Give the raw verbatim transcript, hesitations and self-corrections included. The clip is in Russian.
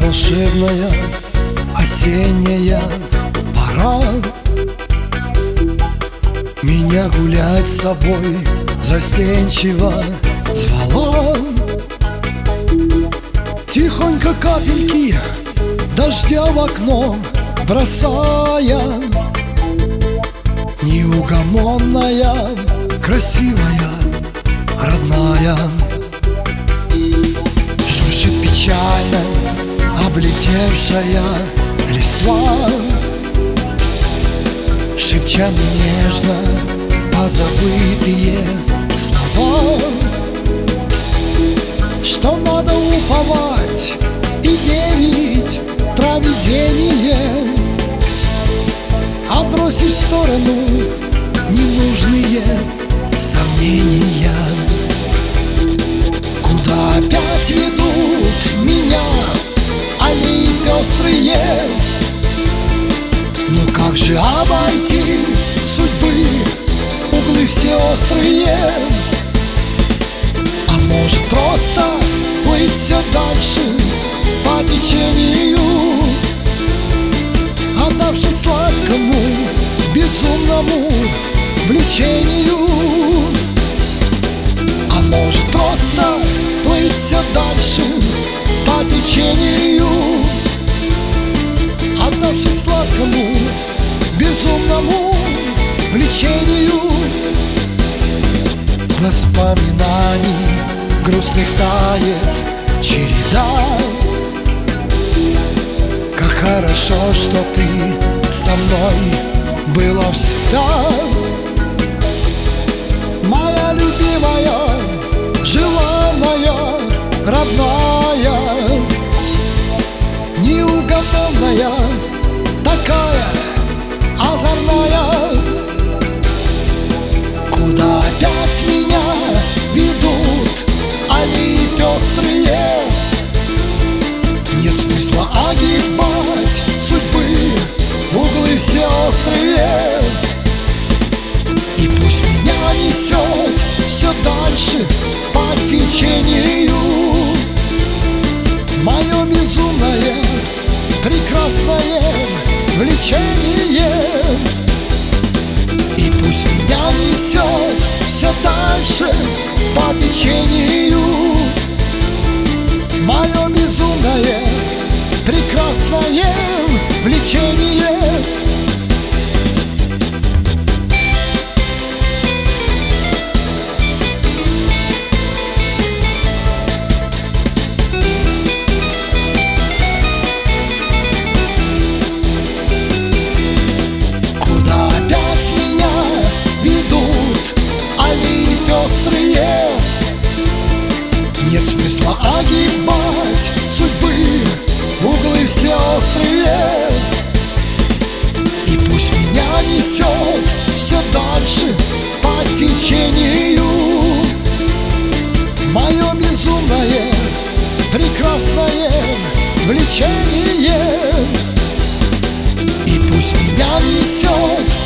волшебная осенняя пора меня гулять с собой застенчиво звала. Тихонько капельки дождя в окно бросая, неугомонная, красивая, родная. Шуршит печально облетевшая листва, шепча мне нежно позабытые слова, что надо уповать и верить провидением, отбросив в сторону ненужные сомнения. Куда опять ведут меня аллеи пестрые? Ну как же обойти судьбы углы все острые? А может просто плыть все дальше по течению, отдавшись сладкому безумному влечению? А может просто плыть все дальше по течению, отдавшись сладкому безумному влечению? Воспоминаний грустных тает череда. Как хорошо, что ты со мной была всегда, моя любимая, желанная, родная, неугомонная, такая озорная. Куда опять меня ведут аллеи пестрые? Нет смысла огибать судьбы углы все острые. И пусть меня несет все дальше по течению мое безумное, прекрасное влечение. И пусть меня несет все дальше по течению мое безумное, прекрасное влечение. Куда опять меня ведут аллеи пестрые? Нет смысла огибать судьбы углы все острые. И пусть меня несет все дальше по течению мое безумное, прекрасное влечение. И пусть меня несет